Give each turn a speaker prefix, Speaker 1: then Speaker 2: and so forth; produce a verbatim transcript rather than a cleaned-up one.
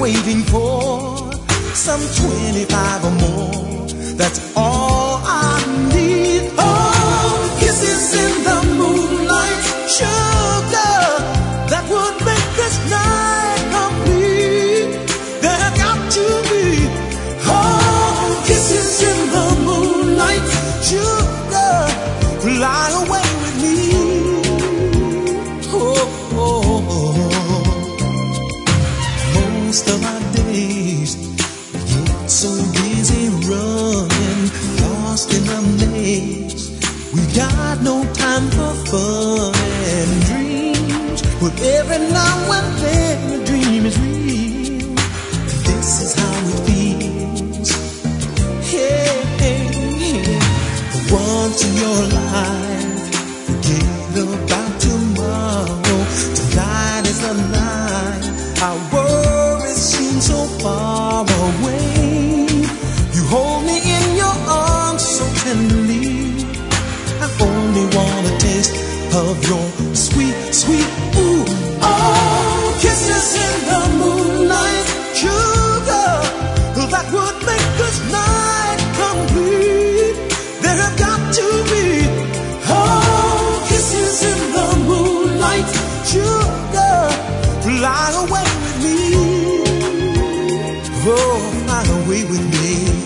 Speaker 1: waiting for some twenty-five or more. That's all I need. Oh, kisses in the moonlight, sugar, that would make this night complete. There got to be, oh, kisses in the moonlight, sugar, fly away with me. Oh, oh, oh. Most of our days we get so busy running, lost in a maze. We got no time for fun and dreams, but every now and then a dream is real, and this is how it feels. Hey, hey, hey. For once in your life, forget about tomorrow. Tonight is the night. Our worries seem so far away. You hold me in your arms so tenderly. I only want a taste of your sweet, sweet ooh. Oh, kisses in the moonlight, sugar, that would make this night complete. There have got to be, oh, kisses in the moonlight, sugar, fly away with me. Oh, fly away with me.